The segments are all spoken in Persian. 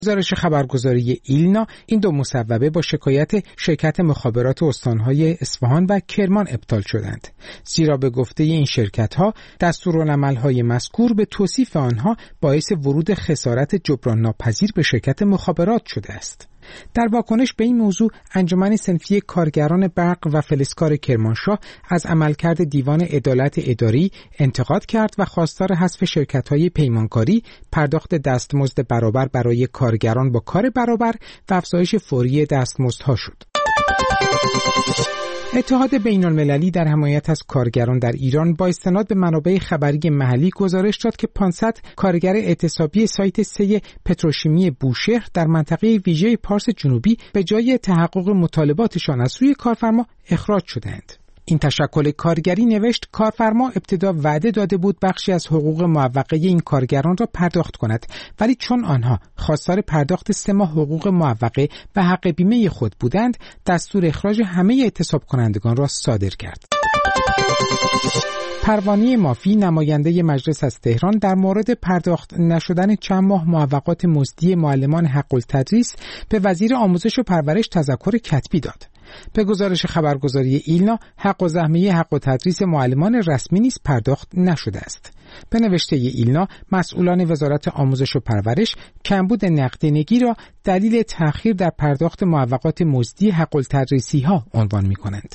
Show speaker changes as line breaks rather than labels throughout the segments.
گزارش خبرگزاری ایلنا این دو مصوبه با شکایت شرکت مخابرات استانهای اصفهان و کرمان ابطال شدند، زیرا به گفته این شرکت‌ها دستورالعمل‌های مذکور به توصیف آنها باعث ورود خسارت جبران ناپذیر به شرکت مخابرات شده است. در واکنش به این موضوع انجمن صنفی کارگران برق و فلزکار کرمانشاه از عملکرد دیوان عدالت اداری انتقاد کرد و خواستار حذف شرکت‌های پیمانکاری، پرداخت دستمزد برابر برای کارگران با کار برابر و افزایش فوری دستمزدها شد. اتحاد بین‌المللی در حمایت از کارگران در ایران با استناد به منابع خبری محلی گزارش داد که 500 کارگر اعتصابی سایت 3 پتروشیمی بوشهر در منطقه ویژه پارس جنوبی به جای تحقق مطالباتشان از سوی کارفرما اخراج شدند. این تشکل کارگری نوشت کارفرما ابتدا وعده داده بود بخشی از حقوق معوقه این کارگران را پرداخت کند، ولی چون آنها خواستار پرداخت 3 ماه حقوق معوقه و حق بیمه خود بودند، دستور اخراج همه اعتصاب کنندگان را صادر کرد. پروانه مافی نماینده مجلس از تهران در مورد پرداخت نشدن چند ماه معوقات مزدی معلمان حق التدریس به وزیر آموزش و پرورش تذکر کتبی داد. به گزارش خبرگزاری ایلنا حق الزحمه حق التدریس معلمان رسمی نیز پرداخت نشده است. به نوشته ایلنا مسئولان وزارت آموزش و پرورش کمبود نقدینگی را دلیل تأخیر در پرداخت معوقات مزدی حق التدریسی ها عنوان می کنند.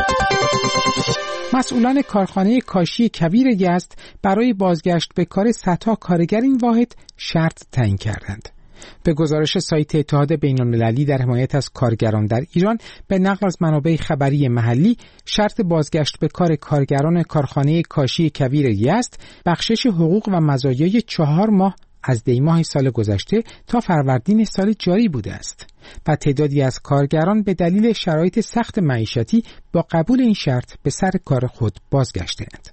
مسئولان کارخانه کاشی کویر یزد برای بازگشت به کار صدها کارگر این واحد شرط تعیین کردند. به گزارش سایت اتحاد بین‌المللی در حمایت از کارگران در ایران به نقل از منابع خبری محلی، شرط بازگشت به کار کارگران کارخانه کاشی کویر یزد بخشش حقوق و مزایای 4 ماه از دی‌ماه سال گذشته تا فروردین سال جاری بوده است و تعدادی از کارگران به دلیل شرایط سخت معیشتی با قبول این شرط به سر کار خود بازگشته‌اند.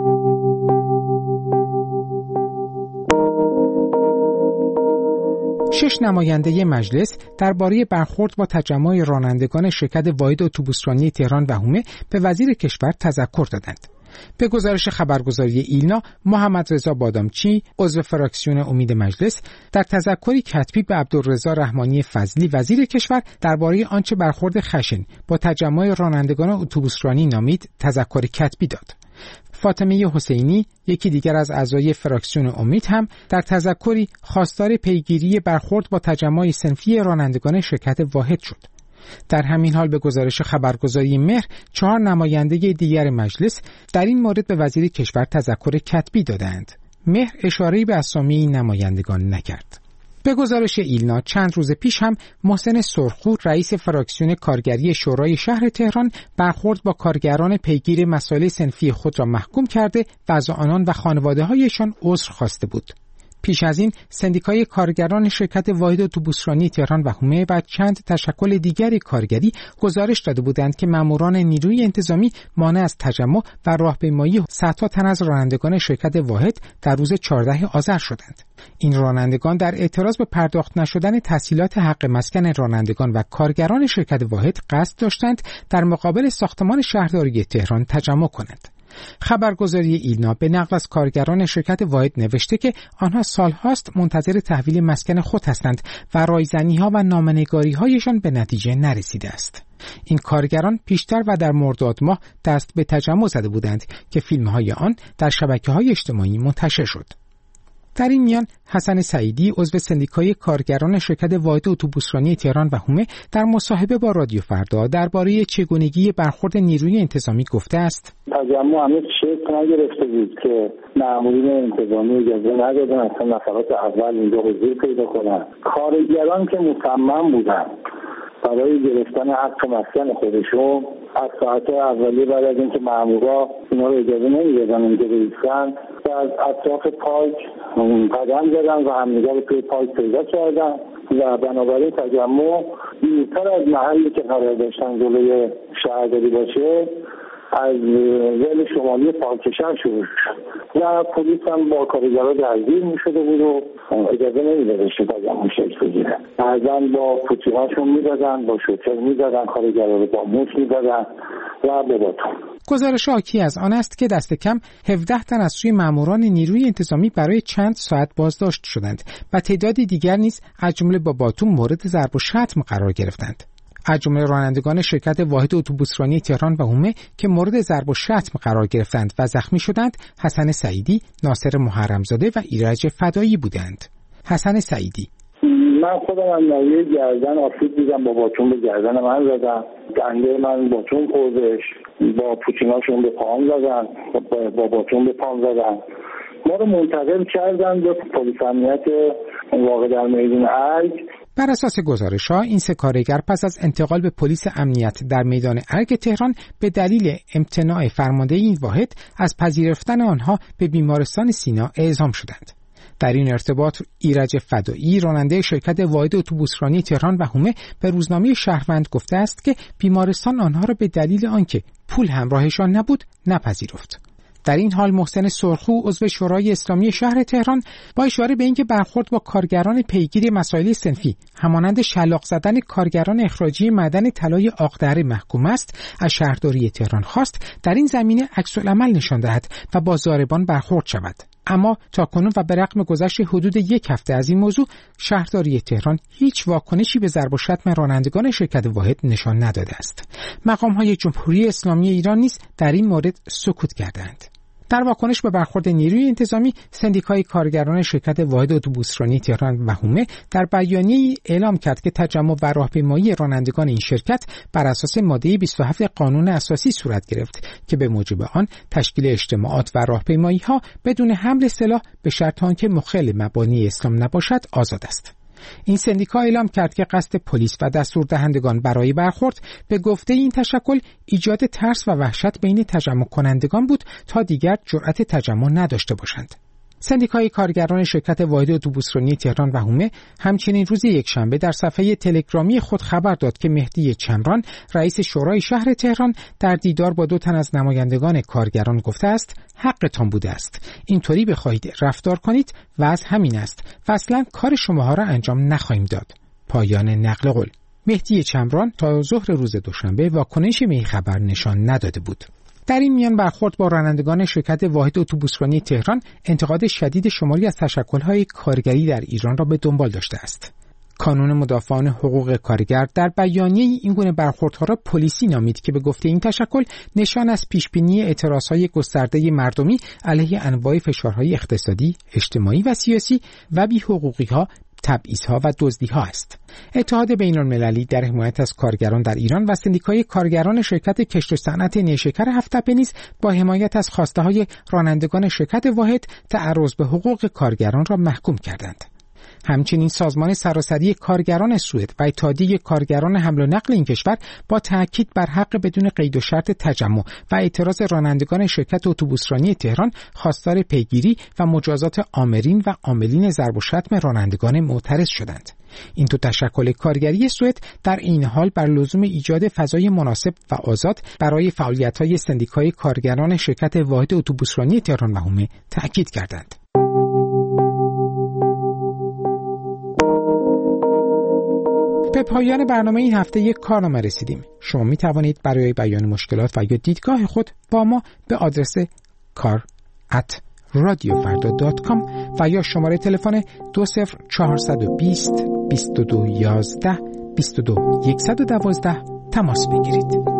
6 نماینده مجلس درباره برخورد با تجمع رانندگان شرکت واحد اتوبوسرانی تهران و حومه به وزیر کشور تذکر دادند. به گزارش خبرگزاری ایلنا، محمد رضا بادامچی، عضو فراکسیون امید مجلس، در تذکری کتبی به عبدالرضا رحمانی فضلی وزیر کشور درباره آنچه برخورد خشن با تجمع رانندگان اتوبوسرانی نامید تذکر کتبی داد. فاطمه حسینی، یکی دیگر از اعضای فراکسیون امید، هم در تذکری خواستار پیگیری برخورد با تجمع صنفی رانندگان شرکت واحد شد. در همین حال به گزارش خبرگزاری مهر 4 نماینده دیگر مجلس در این مورد به وزیر کشور تذکر کتبی دادند. مهر اشاره‌ای به اسامی این نمایندگان نکرد. به گزارش ایلنا چند روز پیش هم محسن سرخو، رئیس فراکسیون کارگری شورای شهر تهران، برخورد با کارگران پیگیر مسائل صنفی خود را محکوم کرده و از آنان و خانواده‌هایشان عذر خواسته بود. پیش از این سندیکای کارگران شرکت واحد اتوبوسرانی تهران و حومه و چند تشکل دیگری کارگری گزارش داده بودند که ماموران نیروی انتظامی مانع از تجمع و راهپیمایی صدها تن از رانندگان شرکت واحد در روز 14 آذر شدند. این رانندگان در اعتراض به پرداخت نشدن تسهیلات حق مسکن رانندگان و کارگران شرکت واحد قصد داشتند در مقابل ساختمان شهرداری تهران تجمع کنند. خبرگزاری ایلنا به نقل از کارگران شرکت واحد نوشته که آنها سالهاست منتظر تحویل مسکن خود هستند و رایزنی‌ها و نامنگاری‌هایشان به نتیجه نرسیده است. این کارگران پیشتر و در مرداد ماه دست به تجمع زده بودند که فیلم‌های آن در شبکه‌های اجتماعی منتشر شد. در این میان حسن سعیدی، عضو سندیکای کارگران شرکت واحد اتوبوسرانی تهران و حومه، در مصاحبه با رادیو فردا درباره چگونگی برخورد نیروی انتظامی گفته است:
تجمع هنوز شکل نگرفته بود که مامورین انتظامی اجازه ندادن اصلا نفرات اول اینجا حضور پیدا کنن. کارگران که مصمم بودن برای گرفتن حق مسکن خودشون از ساعت اولیه بعد از اینکه مامورا اینا رو اجازه نمیدادن اینجا بایستن و از اطراف پارک قدم زدن و همدیگر رو توی پارک پیدا کردن و بنابراین تجمع دورتر از محلی که قرار داشتن جلوی شهرداری باشه از ول شمالی پارک شهر شروع شد و پلیس هم با کارگرها درگیر میشده بود و اجازه نمیدادش که تجمع شکل بگیره. بعضا با پوتیهاشون میدادن، با شوتر میدادن، کارگرها رو با موش میدادن و به باتون.
گزارش حاکی از آن است که دست کم 17 تن از سوی ماموران نیروی انتظامی برای چند ساعت بازداشت شدند و تعدادی دیگر نیز از جمله با باتوم مورد ضرب و شتم قرار گرفتند. از جمله رانندگان شرکت واحد اتوبوسرانی تهران و هومه که مورد ضرب و شتم قرار گرفتند و زخمی شدند، حسن سعیدی، ناصر محرمزاده و ایرج فدایی بودند. حسن سعیدی:
من خودم از ناحیه گردن آسیب دیدم، با باتوم به گردن من زدن، دنده من باتوم خوردش، با پوتیناشون به پام زدن، با باتوم به پام زدن. ما رو منتقل کردن به پلیس امنیت واقع در میدان ارگ.
بر اساس گزارش‌ها این سه کارگر پس از انتقال به پلیس امنیت در میدان ارگ تهران به دلیل امتناع فرمانده این واحد از پذیرفتن آنها به بیمارستان سینا اعزام شدند. در این ارتباط ایرج فدایی، راننده شرکت واحد اتوبوسرانی تهران و هومه، به روزنامه شهروند گفته است که بیمارستان آنها را به دلیل آنکه پول همراهشان نبود نپذیرفت. در این حال محسن سرخو، عضو شورای اسلامی شهر تهران، با اشاره به اینکه برخورد با کارگران پیگیر مسائل صنفی همانند شلاق زدن کارگران اخراجی معدن طلای عاقدره محکوم است، از شهرداری تهران خواست در این زمینه عکس‌العمل نشان دهد و با ضاربان برخورد شود. اما تاکنون و به رغم گذشت حدود 1 هفته از این موضوع، شهرداری تهران هیچ واکنشی به ضرب و شتم رانندگان شرکت واحد نشان نداده است. مقام‌های جمهوری اسلامی ایران نیز در این مورد سکوت کردند. در واکنش به برخورد نیروی انتظامی، سندیکای کارگران شرکت واحد اتوبوسرانی تهران و هومه در بیانیه‌ای اعلام کرد که تجمع و راهپیمایی رانندگان این شرکت بر اساس ماده 27 قانون اساسی صورت گرفت که به موجب آن تشکیل اجتماعات و راهپیمایی‌ها بدون حمل سلاح به شرط آنکه مخل مبانی اسلام نباشد آزاد است. این سندیکا اعلام کرد که قصد پلیس و دستوردهندگان برای برخورد به گفته این تشکل ایجاد ترس و وحشت بین تجمع کنندگان بود تا دیگر جرأت تجمع نداشته باشند. سندیکای کارگران شرکت واحد اتوبوسرانی تهران و هومه همچنین روز یکشنبه در صفحه تلگرامی خود خبر داد که مهدی چمران، رئیس شورای شهر تهران، در دیدار با 2 تن از نمایندگان کارگران گفته است حقتان بوده است، اینطوری بخواهید رفتار کنید و از همین است و اصلا کار شماها را انجام نخواهیم داد. پایان نقل قول. مهدی چمران تا ظهر روز دوشنبه واکنشی به این خبر نشان نداده بود. در این میان برخورد با رانندگان شرکت واحد اتوبوسرانی تهران انتقاد شدید شماری از تشکل‌های کارگری در ایران را به دنبال داشته است. کانون مدافعان حقوق کارگر در بیانیه این گونه برخوردها را پلیسی نامید که به گفته این تشکل نشان از پیشبینی اعتراضهای گسترده مردمی علیه انواع فشارهای اقتصادی، اجتماعی و سیاسی و بی‌حقوقی‌ها، تبعیض‌ها و دزدی‌ها است. اتحاد بین‌المللی در حمایت از کارگران در ایران و سندیکای کارگران شرکت کشت و صنعت نیشکر هفت‌تپه نیز با حمایت از خواسته‌های رانندگان شرکت واحد تعرض به حقوق کارگران را محکوم کردند. همچنین سازمان سراسری کارگران سوئد و اتحادیه کارگران حمل و نقل این کشور با تأکید بر حق بدون قید و شرط تجمع و اعتراض رانندگان شرکت اتوبوسرانی تهران خواستار پیگیری و مجازات آمرین و عاملین ضرب و شتم رانندگان معترض شدند. این 2 تشکل کارگری سوئد در این حال بر لزوم ایجاد فضای مناسب و آزاد برای فعالیت‌های سندیکای کارگران شرکت واحد اتوبوسرانی تهران و هومه تأکید کردند. به پایان برنامه این هفته یک کارنامه رسیدیم. شما می توانید برای بیان مشکلات و یا دیدگاه خود با ما به آدرس kar@radiofarda.com و یا شماره تلفن 20420 2211 22112 تماس بگیرید.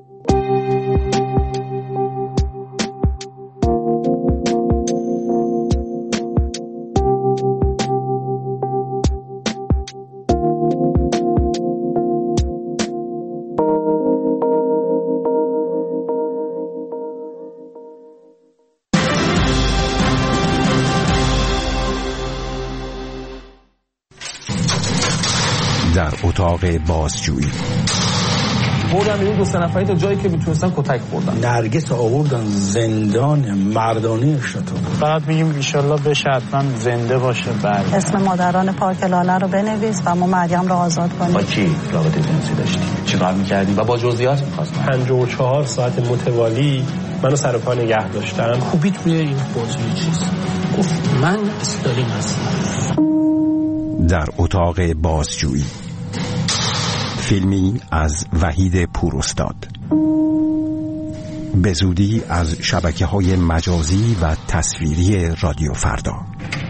در اتاق بازجویی
بردن بیرون 2 نفری تا جایی که میتونستن کتک خوردن.
نرگس آوردن زندان مردانه شتو.
فقط میگیم انشالله بشه حتما زنده باشه. بعد
اسم مادران پارک لاله رو بنویس و ما مریم رو آزاد کنیم.
با کی رابطه جنسی داشتی؟ چیکار می‌کردی؟ و با جزئیات می‌خواستم.
54 ساعت متوالی منو سر پا نگه داشتن.
خوبیت روی این بازی چیز گفت من استالین هستم.
در اتاق بازجویی، فیلمی از وحید پوراستاد. به زودی از شبکه‌های مجازی و تصویری رادیو فردا.